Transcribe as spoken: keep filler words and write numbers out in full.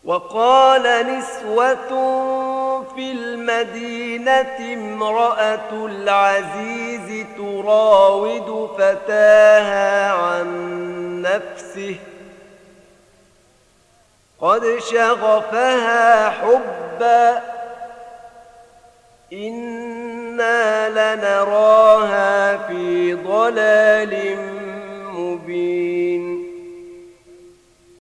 وقال نسوة في المدينة امرأة العزيز تراود فتاها عن نفسه قد شغفها حبا إنا لنراها في ضلال